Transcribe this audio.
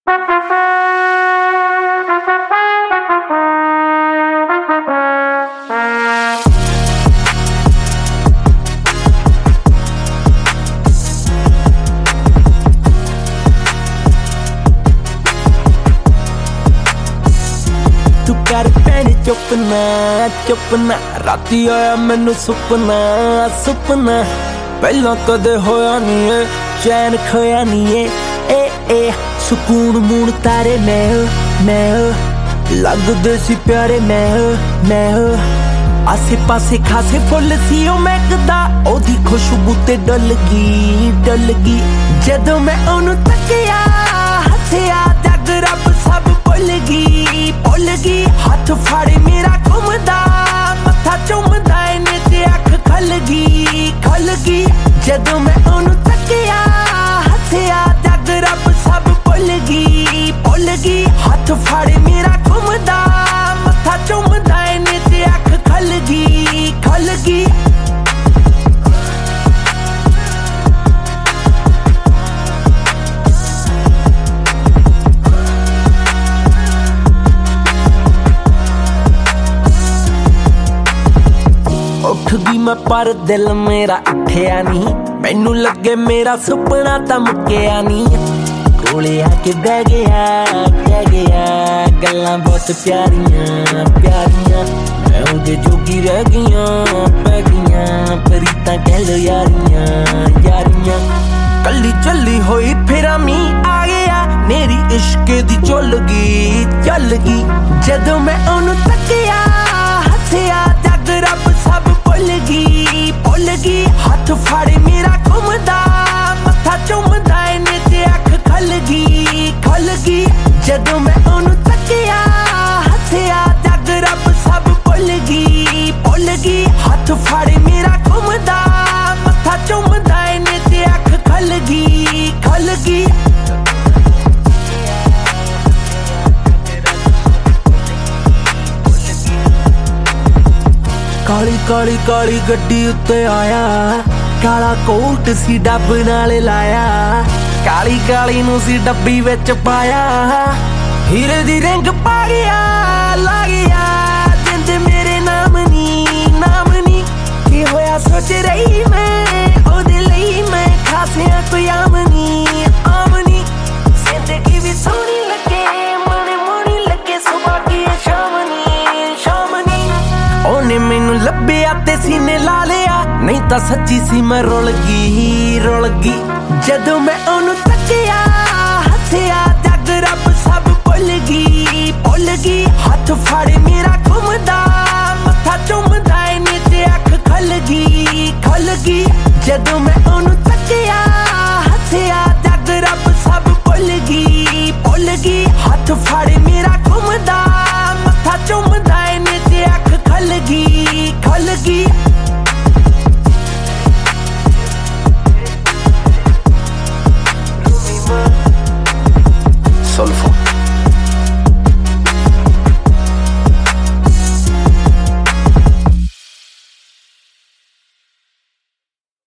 कर भैन चुप ना राती आया मैनू सुपना पहला कदे होया नी है चैन खोया नी है ए सुकून मून तारे मैं लगदे सी प्यारे मैं आसे पासे खासे फुल सी ओ महकदा ओदी खुशबू ते डल गई जदों मैं ओनू तकिया हसिया जग रब सब भुल गई हाथ फाड़े मेरा घुमदा मत्था चुमदा इन्ने ते अख खल गई जदों मैं ओनू तकिया हसिया जग रब सब भुल गई हाथ फाड़े मेरा घुमदा मत्था चुमदा इन्ने ते अख खल गई उठ गई मैं पर दिल मेरा उठिया नहीं मैनू लगे मेरा सुपना तां मुक्किया नहीं कोले आके बह गया गल्लां बहुत प्यारियां मैं उहदे जोगी रह गईयां प्रीतां कह लो यारियां कल्ली चली होई फिरा मी आ गया मेरी इश्क दी चल गई जदों मैं ओनू तकिया हसिया जग रब सब भुल गई हाथ फाड़े मेरा घुमदा मत्था चुमदा इन्ने ते अख खल गई जदों मैं ओनू तकिया हसिया जग रब सब भुल गई हाथ फाड़े मेरा घुमदा मत्था चुमदा इन्ने ते अख खल गई काली गड्डी उत्ते आया काला कोट सी डब नाल लाया काली नू सी डब्बी विच पाया हीरे दी रिंग पा गया ला गया जिंद मेरे नाम नी की होया सोच रही मैं ओदे लई मैं खासिया कोई आमनी जिंदगी भी सोहनी लगे मोनी लगे सुबह की शाम नी ओने मैनू लभ्या ते सीने ला लिया नहीं तां सच्ची सी मैं रुल गई जदों मैं ओनू तकिया हसिया जग रब सब भुल गई हाथ फाड़े मेरा घुमदा मत्था चुमदा इन्ने ते अख खल गई जदों मैं